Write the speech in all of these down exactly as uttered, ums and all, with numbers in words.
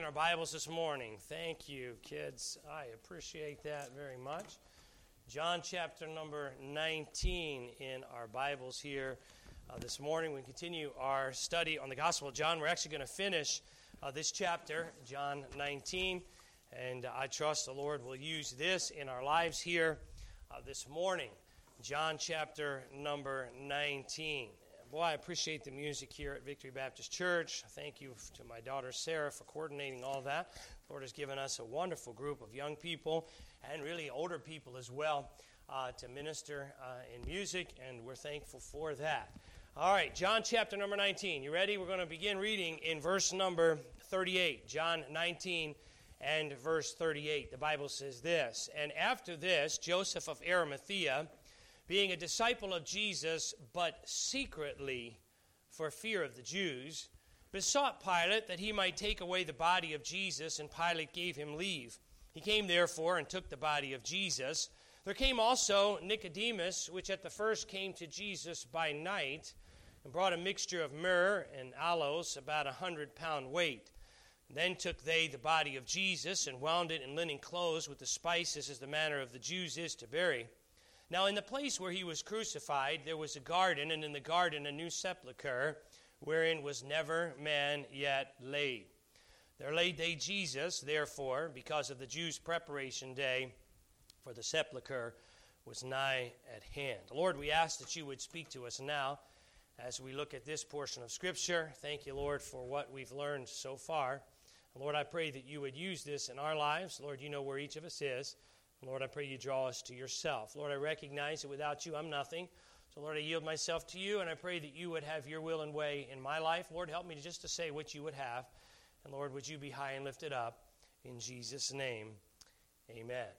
our Bibles this morning? Thank you, kids. I appreciate that very much. John chapter number nineteen in our Bibles here uh, this morning. We continue our study on the Gospel of John. We're actually going to finish uh, this chapter, John nineteen, and uh, I trust the Lord will use this in our lives here uh, this morning. John chapter number nineteen. Boy, I appreciate the music here at Victory Baptist Church. Thank you to my daughter Sarah for coordinating all that. The Lord has given us a wonderful group of young people and really older people as well uh, to minister uh, in music, and we're thankful for that. All right, John chapter number nineteen. You ready? We're going to begin reading in verse number thirty-eight. John nineteen and verse thirty-eight. The Bible says this, "And after this, Joseph of Arimathea, being a disciple of Jesus, but secretly for fear of the Jews, besought Pilate that he might take away the body of Jesus, and Pilate gave him leave. He came therefore and took the body of Jesus. There came also Nicodemus, which at the first came to Jesus by night, and brought a mixture of myrrh and aloes, about a hundred pound weight. Then took they the body of Jesus, and wound it in linen clothes with the spices, as the manner of the Jews is to bury. Now in the place where he was crucified there was a garden, and in the garden a new sepulchre, wherein was never man yet laid. There laid they Jesus, therefore, because of the Jews' preparation day, for the sepulchre was nigh at hand." Lord, we ask that you would speak to us now as we look at this portion of Scripture. Thank you, Lord, for what we've learned so far. Lord, I pray that you would use this in our lives. Lord, you know where each of us is. Lord, I pray you draw us to yourself. Lord, I recognize that without you I'm nothing. So, Lord, I yield myself to you, and I pray that you would have your will and way in my life. Lord, help me just to say what you would have. And, Lord, would you be high and lifted up. In Jesus' name, amen.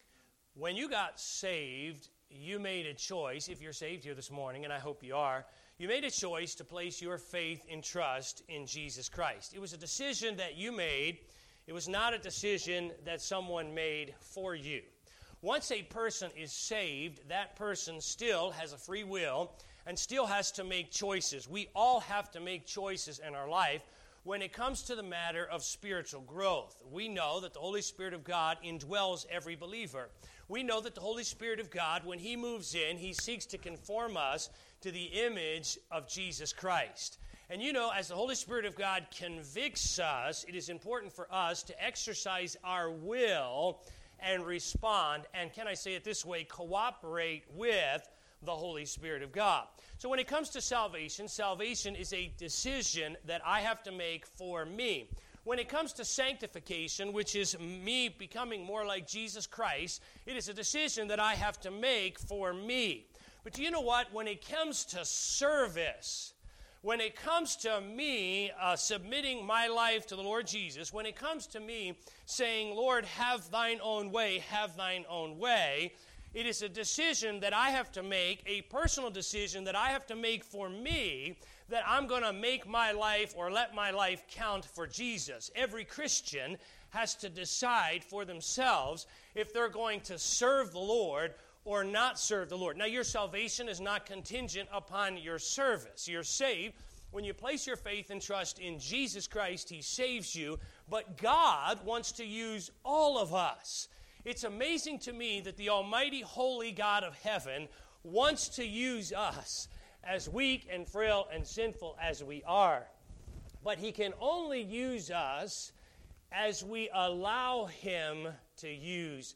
When you got saved, you made a choice. If you're saved here this morning, and I hope you are, you made a choice to place your faith and trust in Jesus Christ. It was a decision that you made. It was not a decision that someone made for you. Once a person is saved, that person still has a free will and still has to make choices. We all have to make choices in our life when it comes to the matter of spiritual growth. We know that the Holy Spirit of God indwells every believer. We know that the Holy Spirit of God, when He moves in, He seeks to conform us to the image of Jesus Christ. And you know, as the Holy Spirit of God convicts us, it is important for us to exercise our will and respond, and can I say it this way, cooperate with the Holy Spirit of God. So when it comes to salvation, salvation is a decision that I have to make for me. When it comes to sanctification, which is me becoming more like Jesus Christ, it is a decision that I have to make for me. But do you know what? When it comes to service, when it comes to me uh, submitting my life to the Lord Jesus, when it comes to me saying, "Lord, have thine own way, have thine own way," it is a decision that I have to make, a personal decision that I have to make for me, that I'm going to make my life or let my life count for Jesus. Every Christian has to decide for themselves if they're going to serve the Lord or not serve the Lord. Now, your salvation is not contingent upon your service. You're saved. When you place your faith and trust in Jesus Christ, He saves you. But God wants to use all of us. It's amazing to me that the almighty, holy God of heaven wants to use us, as weak and frail and sinful as we are. But He can only use us as we allow Him to use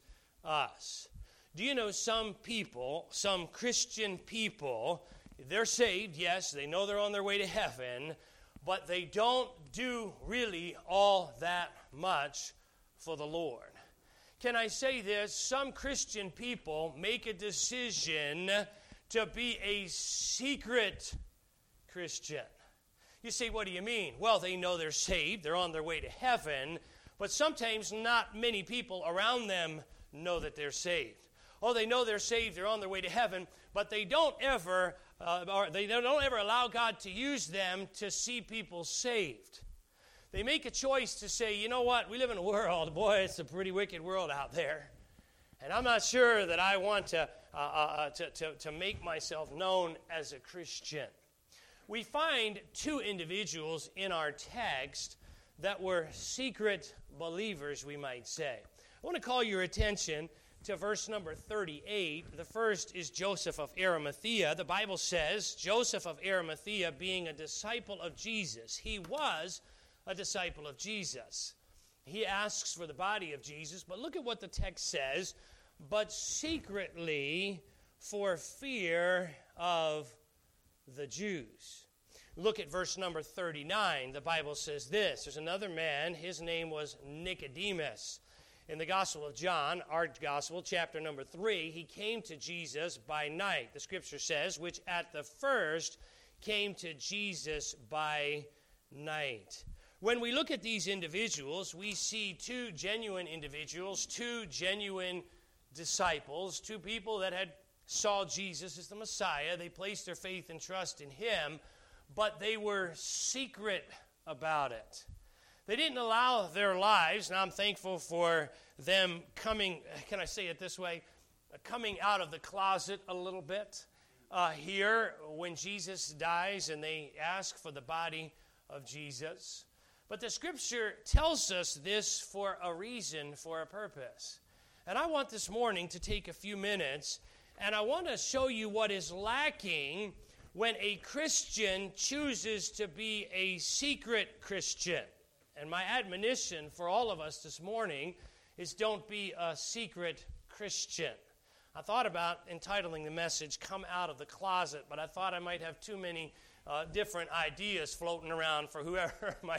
us. Do you know some people, some Christian people, they're saved, yes, they know they're on their way to heaven, but they don't do really all that much for the Lord. Can I say this? Some Christian people make a decision to be a secret Christian. You say, what do you mean? Well, they know they're saved, they're on their way to heaven, but sometimes not many people around them know that they're saved. Oh, they know they're saved, they're on their way to heaven, but they don't ever, uh, or they don't ever allow God to use them to see people saved. They make a choice to say, you know what, we live in a world, boy, it's a pretty wicked world out there. And I'm not sure that I want to, uh, uh, to, to, to make myself known as a Christian. We find two individuals in our text that were secret believers, we might say. I want to call your attention to verse number thirty-eight. The first is Joseph of Arimathea. The Bible says, Joseph of Arimathea being a disciple of Jesus. He was a disciple of Jesus. He asks for the body of Jesus, but look at what the text says. But secretly for fear of the Jews. Look at verse number thirty-nine. The Bible says this. There's another man. His name was Nicodemus. In the Gospel of John, our Gospel, chapter number three, he came to Jesus by night. The Scripture says, which at the first came to Jesus by night. When we look at these individuals, we see two genuine individuals, two genuine disciples, two people that had saw Jesus as the Messiah. They placed their faith and trust in him, but they were secret about it. They didn't allow their lives, and I'm thankful for them coming, can I say it this way, coming out of the closet a little bit uh, here when Jesus dies and they ask for the body of Jesus. But the Scripture tells us this for a reason, for a purpose. And I want this morning to take a few minutes, and I want to show you what is lacking when a Christian chooses to be a secret Christian. And my admonition for all of us this morning is don't be a secret Christian. I thought about entitling the message, Come Out of the Closet, but I thought I might have too many uh, different ideas floating around for whoever might,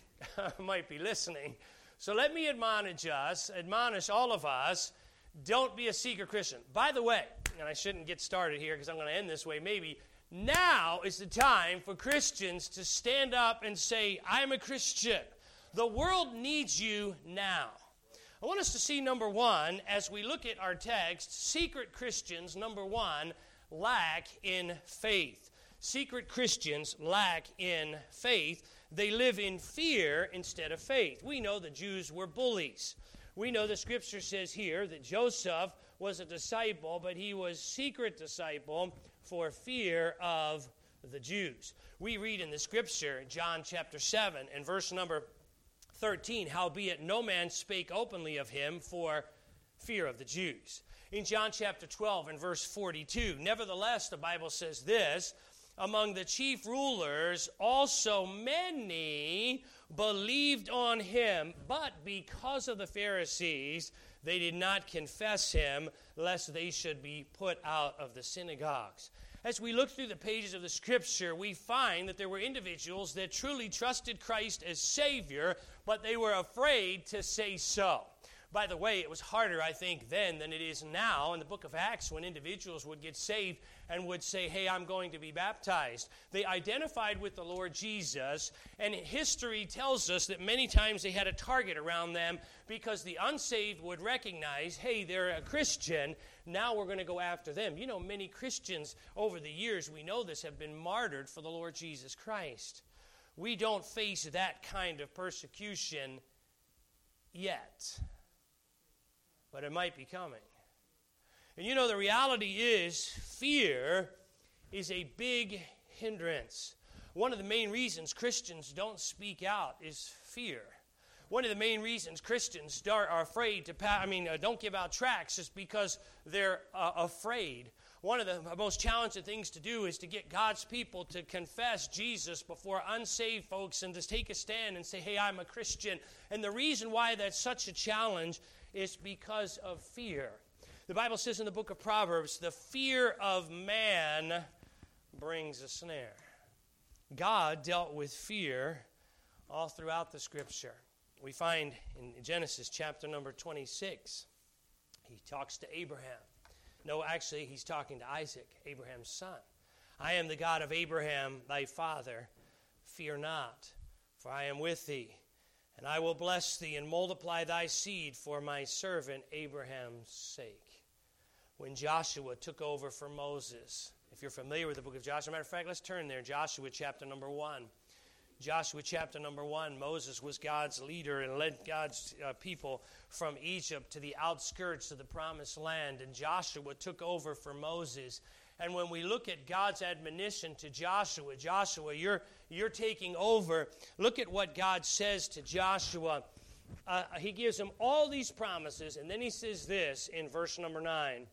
might be listening. So let me admonish us, admonish all of us, don't be a secret Christian. By the way, and I shouldn't get started here because I'm going to end this way maybe, now is the time for Christians to stand up and say, I'm a Christian. The world needs you now. I want us to see, number one, as we look at our text, secret Christians, number one, lack in faith. Secret Christians lack in faith. They live in fear instead of faith. We know the Jews were bullies. We know the Scripture says here that Joseph was a disciple, but he was secret disciple for fear of the Jews. We read in the Scripture, John chapter seven, and verse number thirteen, howbeit no man spake openly of him for fear of the Jews. In John chapter twelve and verse forty-two, nevertheless, the Bible says this, among the chief rulers also many believed on him, but because of the Pharisees, they did not confess him, lest they should be put out of the synagogues. As we look through the pages of the Scripture, we find that there were individuals that truly trusted Christ as Savior, but they were afraid to say so. By the way, it was harder, I think, then than it is now in the book of Acts when individuals would get saved and would say, hey, I'm going to be baptized. They identified with the Lord Jesus, and history tells us that many times they had a target around them because the unsaved would recognize, hey, they're a Christian, now we're going to go after them. You know, many Christians over the years, we know this, have been martyred for the Lord Jesus Christ. We don't face that kind of persecution yet. But it might be coming. And you know, the reality is fear is a big hindrance. One of the main reasons Christians don't speak out is fear. One of the main reasons Christians are afraid to, I mean, uh, don't give out tracts is because they're uh, afraid. One of the most challenging things to do is to get God's people to confess Jesus before unsaved folks and to take a stand and say, hey, I'm a Christian. And the reason why that's such a challenge is because of fear. The Bible says in the book of Proverbs, the fear of man brings a snare. God dealt with fear all throughout the Scripture. We find in Genesis chapter number twenty-six, he talks to Abraham. No, actually, he's talking to Isaac, Abraham's son. I am the God of Abraham, thy father. Fear not, for I am with thee. And I will bless thee and multiply thy seed for my servant Abraham's sake. When Joshua took over for Moses, if you're familiar with the book of Joshua, matter of fact, let's turn there. Joshua chapter number one. Joshua chapter number one, Moses was God's leader and led God's uh, people from Egypt to the outskirts of the promised land. And Joshua took over for Moses. And when we look at God's admonition to Joshua, Joshua, you're, you're taking over. Look at what God says to Joshua. Uh, he gives him all these promises, and then he says this in verse number nine.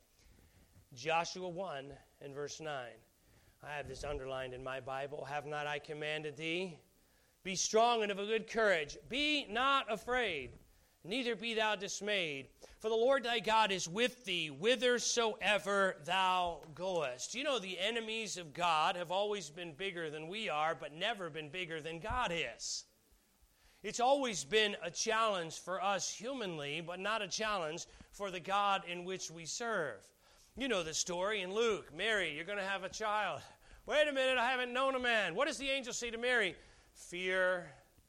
Joshua one and verse nine. I have this underlined in my Bible. Have not I commanded thee? Be strong and of a good courage. Be not afraid, neither be thou dismayed. For the Lord thy God is with thee, whithersoever thou goest. You know, the enemies of God have always been bigger than we are, but never been bigger than God is. It's always been a challenge for us humanly, but not a challenge for the God in which we serve. You know the story in Luke. Mary, you're going to have a child. Wait a minute, I haven't known a man. What does the angel say to Mary? Fear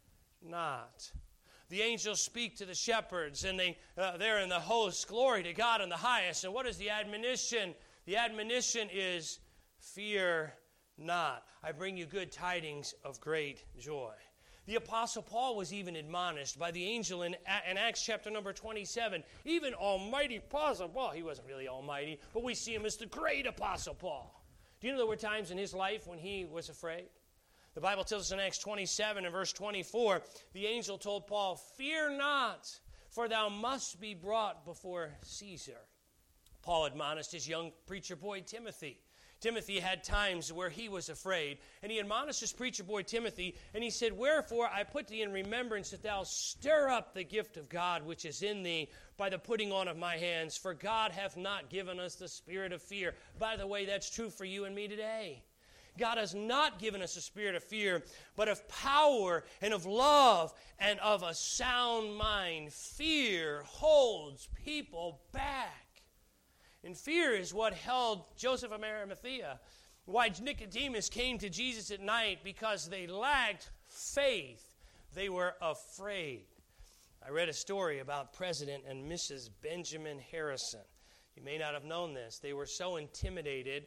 not. The angels speak to the shepherds, and they, uh, they're in the host. Glory to God in the highest. And what is the admonition? The admonition is, fear not. I bring you good tidings of great joy. The Apostle Paul was even admonished by the angel in, in Acts chapter number twenty-seven. Even Almighty Apostle Paul, he wasn't really almighty, but we see him as the great Apostle Paul. Do you know there were times in his life when he was afraid? The Bible tells us in Acts twenty-seven and verse twenty-four, the angel told Paul, fear not, for thou must be brought before Caesar. Paul admonished his young preacher boy Timothy. Timothy had times where he was afraid, and he admonished his preacher boy Timothy, and he said, wherefore I put thee in remembrance that thou stir up the gift of God which is in thee by the putting on of my hands, for God hath not given us the spirit of fear. By the way, that's true for you and me today. God has not given us a spirit of fear, but of power and of love and of a sound mind. Fear holds people back. And fear is what held Joseph of Arimathea. Why Nicodemus came to Jesus at night, because they lacked faith. They were afraid. I read a story about President and Missus Benjamin Harrison. You may not have known this. They were so intimidated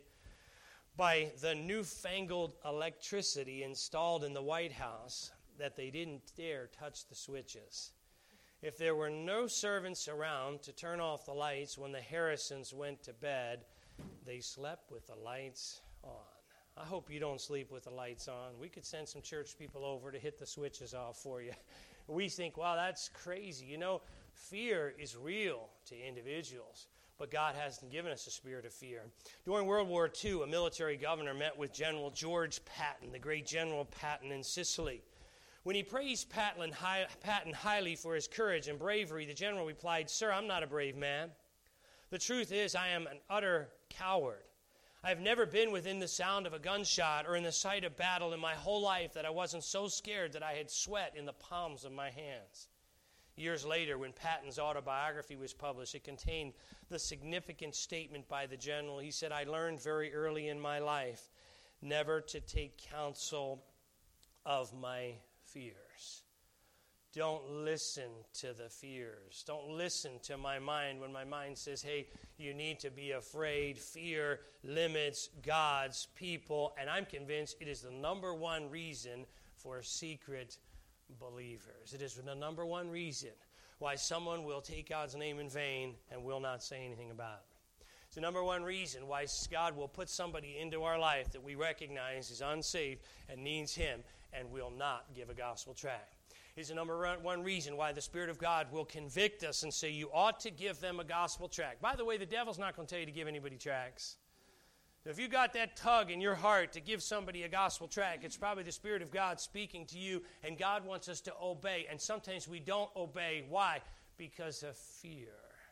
by the newfangled electricity installed in the White House that they didn't dare touch the switches. If there were no servants around to turn off the lights when the Harrisons went to bed, they slept with the lights on. I hope you don't sleep with the lights on. We could send some church people over to hit the switches off for you. We think, wow, that's crazy. You know, fear is real to individuals, but God hasn't given us a spirit of fear. During World War Two, a military governor met with General George Patton, the great General Patton in Sicily. When he praised Patton, high, Patton highly for his courage and bravery, the general replied, sir, I'm not a brave man. The truth is, I am an utter coward. I have never been within the sound of a gunshot or in the sight of battle in my whole life that I wasn't so scared that I had sweat in the palms of my hands. Years later, when Patton's autobiography was published, it contained the significant statement by the general. He said, I learned very early in my life never to take counsel of my fears. Don't listen to the fears. Don't listen to my mind when my mind says, hey, you need to be afraid. Fear limits God's people, and I'm convinced it is the number one reason for secret believers. It is the number one reason why someone will take God's name in vain and will not say anything about it. It's the number one reason why God will put somebody into our life that we recognize is unsaved and needs Him, and will not give a gospel tract. It's the number one reason why the Spirit of God will convict us and say, you ought to give them a gospel tract. By the way, the devil's not going to tell you to give anybody tracts. If you got that tug in your heart to give somebody a gospel tract, it's probably the Spirit of God speaking to you, and God wants us to obey. And sometimes we don't obey. Why? Because of fear.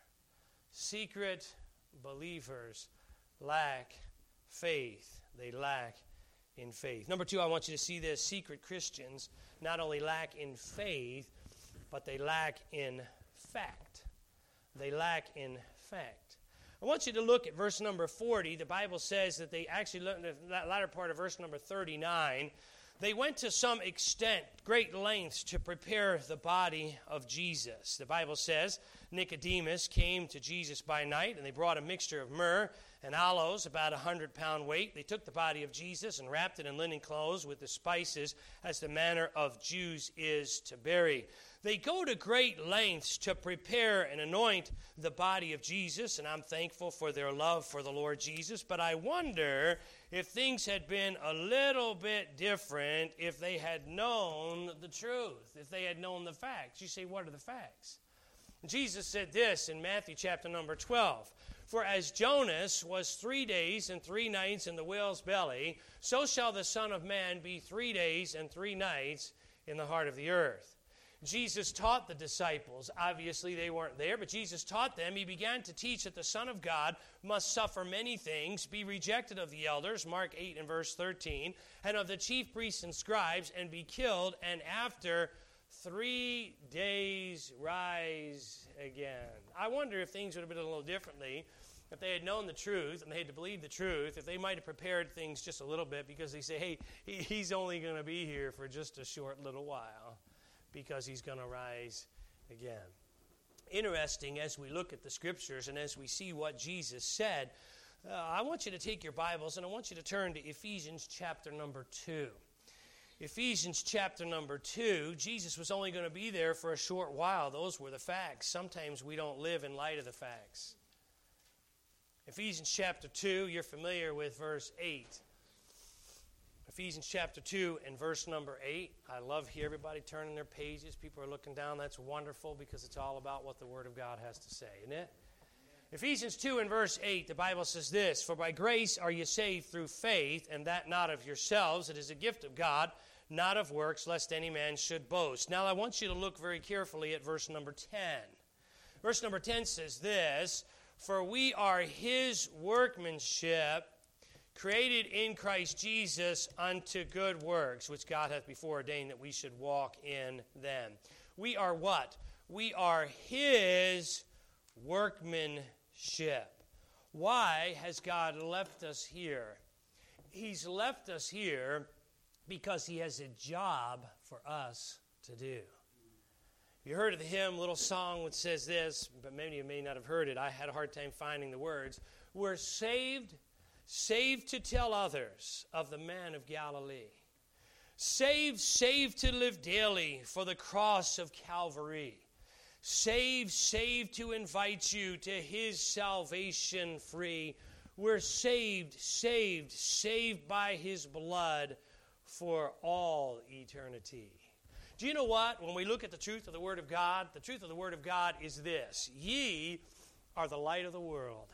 Secret believers lack faith. They lack in faith. Number two, I want you to see this. Secret Christians not only lack in faith, but they lack in fact. They lack in fact. I want you to look at verse number forty. The Bible says that they actually, looked at the latter part of verse number thirty-nine, they went to some extent, great lengths, to prepare the body of Jesus. The Bible says Nicodemus came to Jesus by night, and they brought a mixture of myrrh and aloes, about a hundred pound weight. They took the body of Jesus and wrapped it in linen clothes with the spices, as the manner of Jews is to bury. They go to great lengths to prepare and anoint the body of Jesus, and I'm thankful for their love for the Lord Jesus, but I wonder if things had been a little bit different if they had known the truth, if they had known the facts. You say, what are the facts? Jesus said this in Matthew chapter number twelve. For as Jonas was three days and three nights in the whale's belly, so shall the Son of Man be three days and three nights in the heart of the earth. Jesus taught the disciples. Obviously, they weren't there, but Jesus taught them. He began to teach that the Son of God must suffer many things, be rejected of the elders, Mark eight and verse thirteen, and of the chief priests and scribes, and be killed, and after three days rise again. I wonder if things would have been a little differently if they had known the truth and they had to believe the truth, if they might have prepared things just a little bit, because they say, hey, he's only going to be here for just a short little while, because he's going to rise again. Interesting, as we look at the scriptures and as we see what Jesus said, uh, I want you to take your Bibles and I want you to turn to Ephesians chapter number two. Ephesians chapter number two, Jesus was only going to be there for a short while. Those were the facts. Sometimes we don't live in light of the facts. Ephesians chapter two, you're familiar with verse eight. Ephesians chapter two and verse number eight. I love here everybody turning their pages. People are looking down. That's wonderful because it's all about what the Word of God has to say, isn't it? Ephesians two and verse eight, the Bible says this, For by grace are you saved through faith, and that not of yourselves. It is a gift of God, not of works, lest any man should boast. Now I want you to look very carefully at verse number ten. Verse number ten says this, For we are His workmanship, created in Christ Jesus unto good works, which God hath before ordained that we should walk in them. We are what? We are His workmanship. Why has God left us here? He's left us here because He has a job for us to do. You heard of the hymn, little song which says this, but many of you may not have heard it. I had a hard time finding the words. We're saved Saved to tell others of the man of Galilee. Saved, saved to live daily for the cross of Calvary. Saved, saved to invite you to His salvation free. We're saved, saved, saved by His blood for all eternity. Do you know what? When we look at the truth of the Word of God, the truth of the Word of God is this. Ye are the light of the world.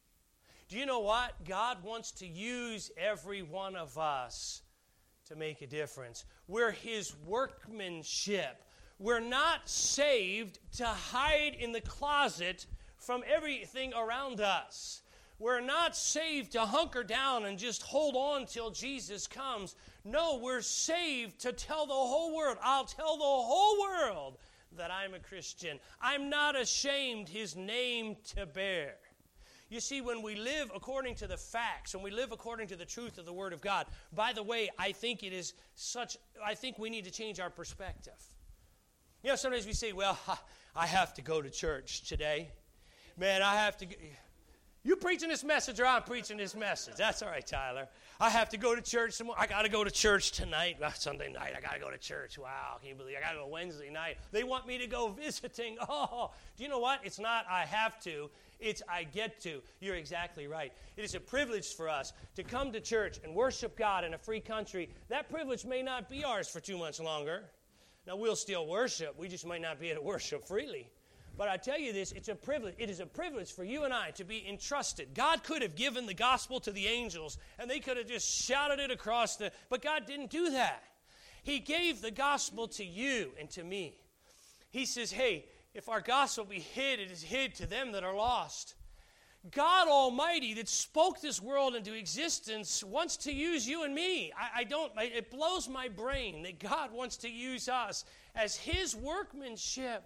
Do you know what? God wants to use every one of us to make a difference. We're His workmanship. We're not saved to hide in the closet from everything around us. We're not saved to hunker down and just hold on till Jesus comes. No, we're saved to tell the whole world. I'll tell the whole world that I'm a Christian. I'm not ashamed His name to bear. You see, when we live according to the facts, when we live according to the truth of the Word of God, by the way, I think it is such, I think we need to change our perspective. You know, sometimes we say, well, I have to go to church today. Man, I have to go. You preaching this message or I'm preaching this message? That's all right, Tyler. I have to go to church some more. I got to go to church tonight. Well, Sunday night, I got to go to church. Wow, can you believe I got to go Wednesday night? They want me to go visiting. Oh, do you know what? It's not I have to. It's I get to. You're exactly right. It is a privilege for us to come to church and worship God in a free country. That privilege may not be ours for too much longer. Now, we'll still worship. We just might not be able to worship freely. But I tell you this, it's a privilege. It is a privilege for you and I to be entrusted. God could have given the gospel to the angels, and they could have just shouted it across the... But God didn't do that. He gave the gospel to you and to me. He says, hey, if our gospel be hid, it is hid to them that are lost. God Almighty that spoke this world into existence wants to use you and me. I, I don't, I, it blows my brain that God wants to use us as His workmanship.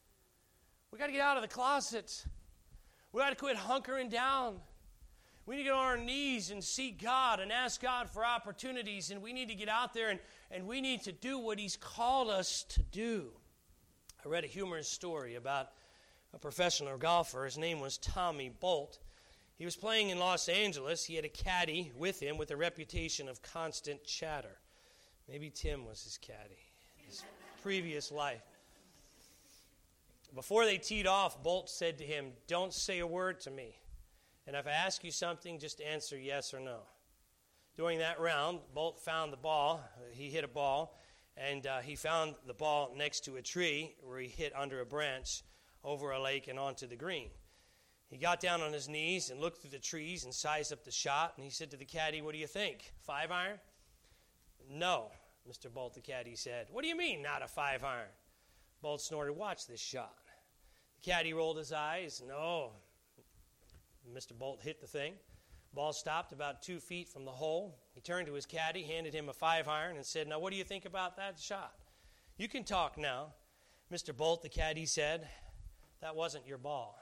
We got to get out of the closet. We got to quit hunkering down. We need to get on our knees and seek God and ask God for opportunities. And we need to get out there and, and we need to do what He's called us to do. I read a humorous story about a professional golfer. His name was Tommy Bolt. He was playing in Los Angeles. He had a caddy with him with a reputation of constant chatter. Maybe Tim was his caddy in his previous life. before they teed off, Bolt said to him, "Don't say a word to me. And if I ask you something, just answer yes or no." During that round, Bolt found the ball. He hit a ball, and uh, he found the ball next to a tree where he hit under a branch over a lake and onto the green. He got down on his knees and looked through the trees and sized up the shot, and he said to the caddy, "What do you think? Five iron?" "No," Mister Bolt, the caddy said. "What do you mean, not a five iron?" Bolt snorted, "Watch this shot." The caddy rolled his eyes. "No." Mister Bolt hit the thing. Ball stopped about two feet from the hole. He turned to his caddy, handed him a five iron, and said, "Now, what do you think about that shot? You can talk now." "Mister Bolt," the caddy said, "that wasn't your ball."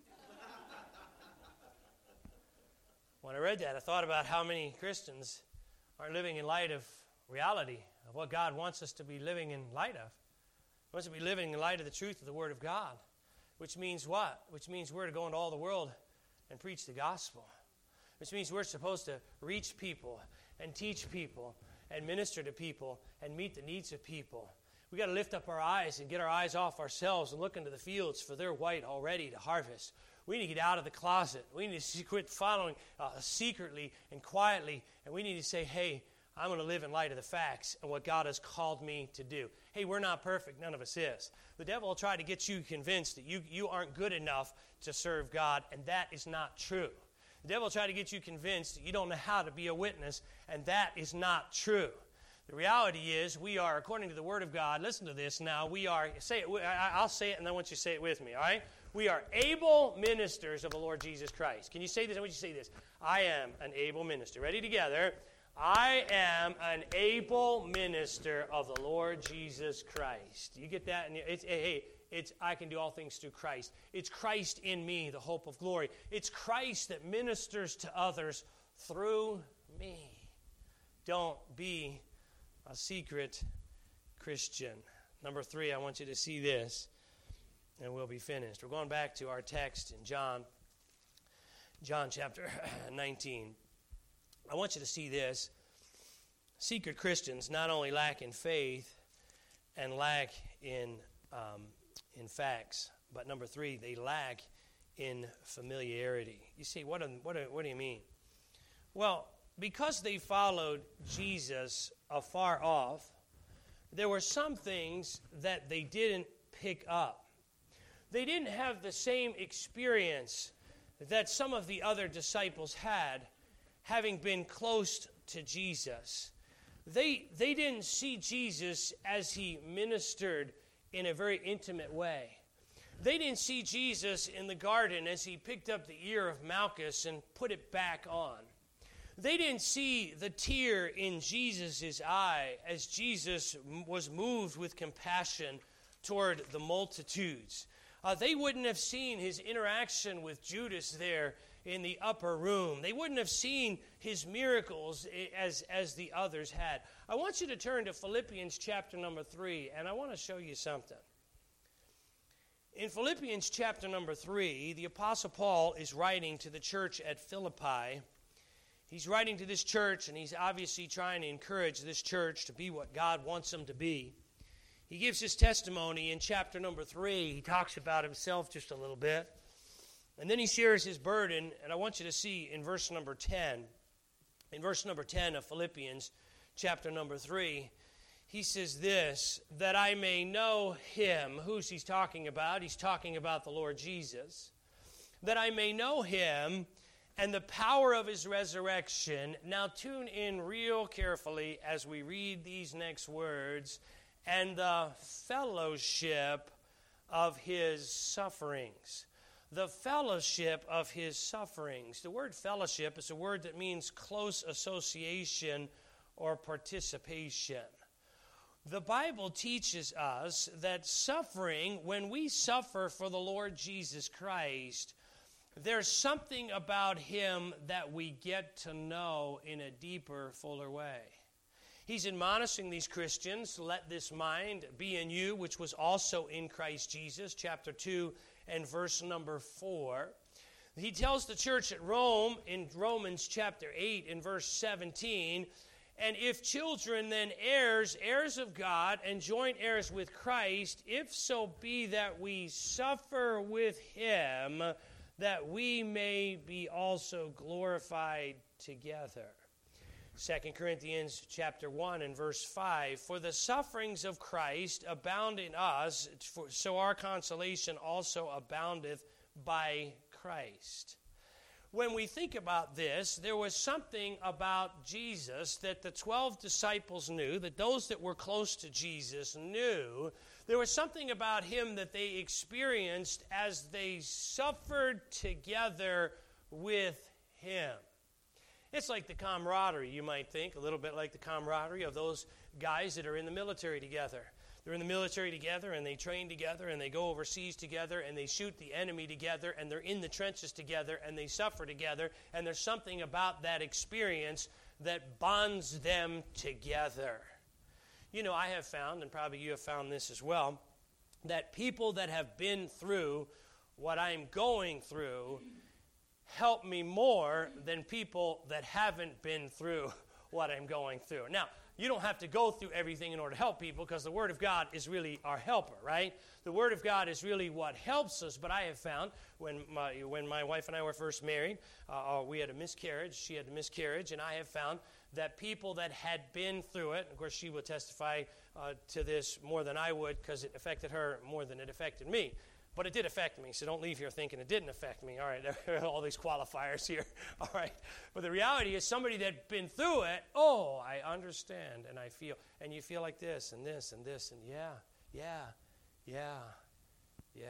When I read that, I thought about how many Christians are living in light of reality, of what God wants us to be living in light of. He wants us to be living in light of the truth of the Word of God, which means what? Which means we're to go into all the world and preach the gospel, which means we're supposed to reach people and teach people and minister to people and meet the needs of people. We got to lift up our eyes and get our eyes off ourselves and look into the fields, for they're white already to harvest. We need to get out of the closet. We need to quit following uh, secretly and quietly, and we need to say, "Hey, I'm going to live in light of the facts and what God has called me to do." Hey, we're not perfect. None of us is. The devil will try to get you convinced that you, you aren't good enough to serve God, and that is not true. The devil will try to get you convinced that you don't know how to be a witness, and that is not true. The reality is we are, according to the Word of God, listen to this now, we are, say it, I'll say it and then I want you to say it with me, all right? We are able ministers of the Lord Jesus Christ. Can you say this? I want you to say this. I am an able minister. Ready? Together. I am an able minister of the Lord Jesus Christ. You get that? And it's, hey, it's I can do all things through Christ. It's Christ in me, the hope of glory. It's Christ that ministers to others through me. Don't be a secret Christian. Number three, I want you to see this, and we'll be finished. We're going back to our text in John, John chapter nineteen. I want you to see this. Secret Christians not only lack in faith and lack in um, in facts, but number three, they lack in familiarity. You see, what do, what do, what do you mean? Well, because they followed Jesus afar off, there were some things that they didn't pick up. They didn't have the same experience that some of the other disciples had, having been close to Jesus. They, they didn't see Jesus as he ministered in a very intimate way. They didn't see Jesus in the garden as he picked up the ear of Malchus and put it back on. They didn't see the tear in Jesus' eye as Jesus was moved with compassion toward the multitudes. Uh, they wouldn't have seen his interaction with Judas there in the upper room. They wouldn't have seen his miracles as, as the others had. I want you to turn to Philippians chapter number three, and I want to show you something. In Philippians chapter number three, the Apostle Paul is writing to the church at Philippi. He's writing to this church, and he's obviously trying to encourage this church to be what God wants them to be. He gives his testimony in chapter number three. He talks about himself just a little bit. And then he shares his burden, and I want you to see in verse number ten, in verse number ten of Philippians chapter number three, he says this, that I may know him. Who's he's talking about? He's talking about the Lord Jesus. That I may know him and the power of his resurrection. Now tune in real carefully as we read these next words. And the fellowship of his sufferings. The fellowship of his sufferings. The word fellowship is a word that means close association or participation. The Bible teaches us that suffering, when we suffer for the Lord Jesus Christ, there's something about him that we get to know in a deeper, fuller way. He's admonishing these Christians, let this mind be in you, which was also in Christ Jesus, chapter two and verse number four. He tells the church at Rome in Romans chapter eight and verse seventeen, And if children, then heirs, heirs of God, and joint heirs with Christ, if so be that we suffer with him, that we may be also glorified together. Second Corinthians chapter one and verse five, for the sufferings of Christ abound in us, so our consolation also aboundeth by Christ. When we think about this, there was something about Jesus that the twelve disciples knew, that those that were close to Jesus knew. There was something about him that they experienced as they suffered together with him. It's like the camaraderie, you might think, a little bit like the camaraderie of those guys that are in the military together. They're in the military together, and they train together, and they go overseas together, and they shoot the enemy together, and they're in the trenches together, and they suffer together, and there's something about that experience that bonds them together. You know, I have found, and probably you have found this as well, that people that have been through what I'm going through help me more than people that haven't been through what I'm going through. Now, you don't have to go through everything in order to help people, because the Word of God is really our helper, right? The Word of God is really what helps us. But I have found when my, when my wife and I were first married, uh, we had a miscarriage. She had a miscarriage, and I have found that people that had been through it, of course she will testify uh, to this more than I would, because it affected her more than it affected me. But it did affect me, so don't leave here thinking it didn't affect me. All right, there are all these qualifiers here. All right. But the reality is somebody that's been through it, oh, I understand and I feel. And you feel like this and this and this and yeah, yeah, yeah, yeah.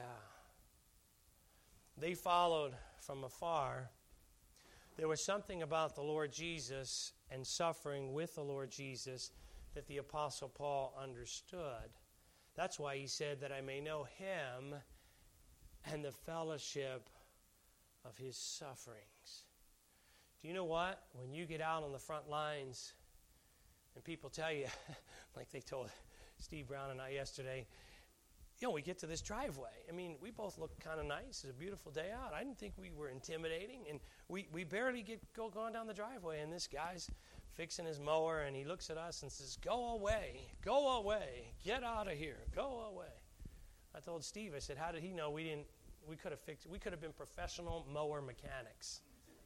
They followed from afar. There was something about the Lord Jesus and suffering with the Lord Jesus that the Apostle Paul understood. That's why he said that I may know him and the fellowship of his sufferings. Do you know what? When you get out on the front lines and people tell you, like they told Steve Brown and I yesterday, you know, we get to this driveway. I mean, we both look kind of nice. It's a beautiful day out. I didn't think we were intimidating. And we, we barely get go going down the driveway, and this guy's fixing his mower, and he looks at us and says, go away, go away, get out of here, go away. I told Steve, I said, how did he know we didn't, we could have fixed, we could have been professional mower mechanics.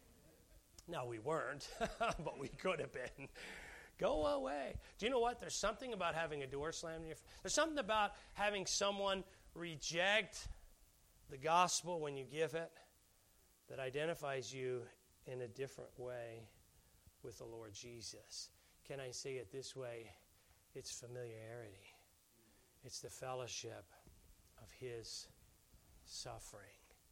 No, we weren't, but we could have been. Go away. Do you know what? There's something about having a door slammed in your face. There's something about having someone reject the gospel when you give it that identifies you in a different way with the Lord Jesus. Can I say it this way? It's familiarity. It's the fellowship of his suffering.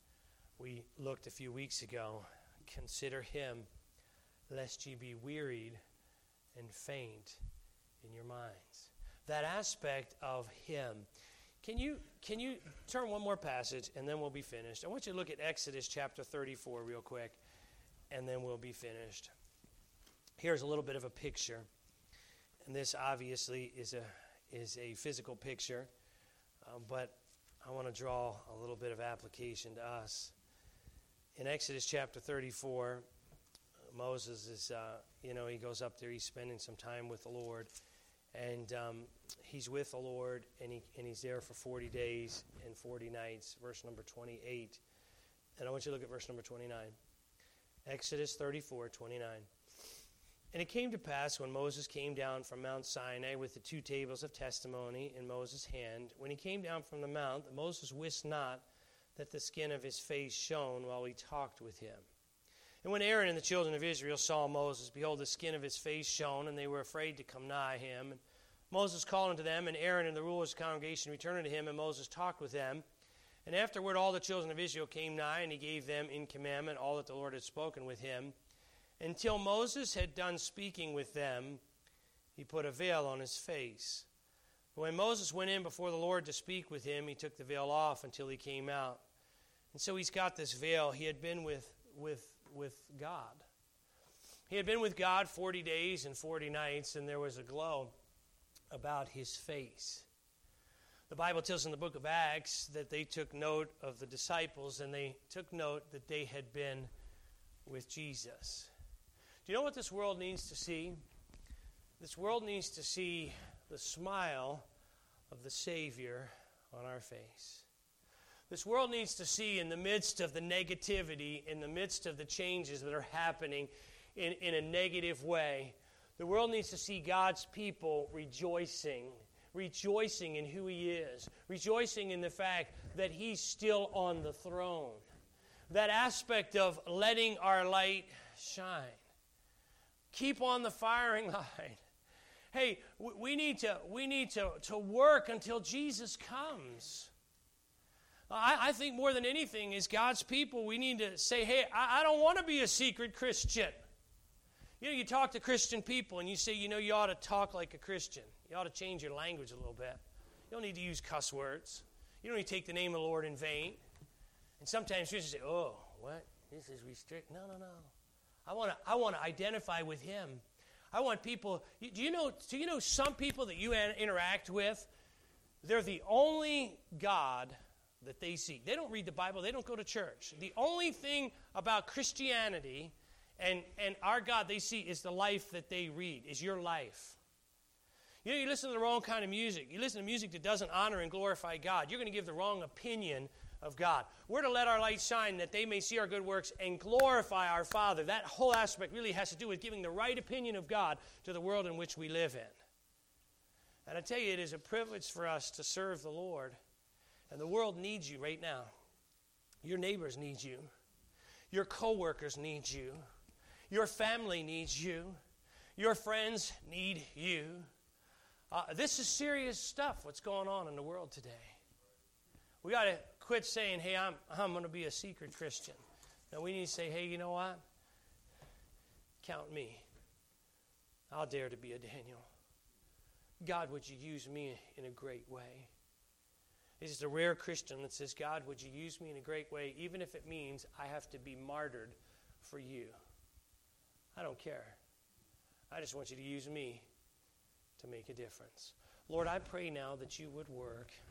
We looked a few weeks ago, consider him, lest ye be wearied and faint in your minds. That aspect of him. Can you can you turn one more passage and then we'll be finished? I want you to look at Exodus chapter thirty-four real quick, and then we'll be finished. Here's a little bit of a picture. And this obviously is a is a physical picture, uh, but I want to draw a little bit of application to us. In Exodus chapter thirty-four, Moses is, uh, you know, he goes up there, he's spending some time with the Lord, and um, he's with the Lord, and he and he's there for forty days and forty nights, verse number twenty-eight. And I want you to look at verse number twenty-nine. Exodus thirty-four, twenty-nine. And it came to pass when Moses came down from Mount Sinai with the two tables of testimony in Moses' hand, when he came down from the mount, that Moses wist not that the skin of his face shone while he talked with him. And when Aaron and the children of Israel saw Moses, behold, the skin of his face shone, and they were afraid to come nigh him. And Moses called unto them, and Aaron and the rulers of the congregation returned unto him, and Moses talked with them. And afterward all the children of Israel came nigh, and he gave them in commandment all that the Lord had spoken with him. Until Moses had done speaking with them, he put a veil on his face. But when Moses went in before the Lord to speak with him, he took the veil off until he came out. And so he's got this veil. He had been with, with, with God. He had been with God forty days and forty nights, and there was a glow about his face. The Bible tells in the book of Acts that they took note of the disciples, and they took note that they had been with Jesus. Do you know what this world needs to see? This world needs to see the smile of the Savior on our face. This world needs to see, in the midst of the negativity, in the midst of the changes that are happening in, in a negative way, the world needs to see God's people rejoicing, rejoicing in who He is, rejoicing in the fact that He's still on the throne. That aspect of letting our light shine. Keep on the firing line. Hey, we need to we need to, to work until Jesus comes. I, I think more than anything, as God's people, we need to say, hey, I, I don't want to be a secret Christian. You know, you talk to Christian people and you say, you know, you ought to talk like a Christian. You ought to change your language a little bit. You don't need to use cuss words. You don't need to take the name of the Lord in vain. And sometimes Christians say, oh, what? This is restrict. No, no, no. I want to I want to identify with Him. I want people, do you know, do you know some people that you interact with, they're the only God that they see. They don't read the Bible. They don't go to church. The only thing about Christianity and, and our God they see is the life that they read, is your life. You know, you listen to the wrong kind of music. You listen to music that doesn't honor and glorify God. You're going to give the wrong opinion of God. We're to let our light shine that they may see our good works and glorify our Father. That whole aspect really has to do with giving the right opinion of God to the world in which we live in. And I tell you, it is a privilege for us to serve the Lord. And the world needs you right now. Your neighbors need you. Your coworkers need you. Your family needs you. Your friends need you. Uh, this is serious stuff, what's going on in the world today. We got to quit saying, hey, I'm, I'm going to be a secret Christian. Now we need to say, hey, you know what? Count me. I'll dare to be a Daniel. God, would you use me in a great way? This is a rare Christian that says, God, would you use me in a great way, even if it means I have to be martyred for you. I don't care. I just want you to use me to make a difference. Lord, I pray now that you would work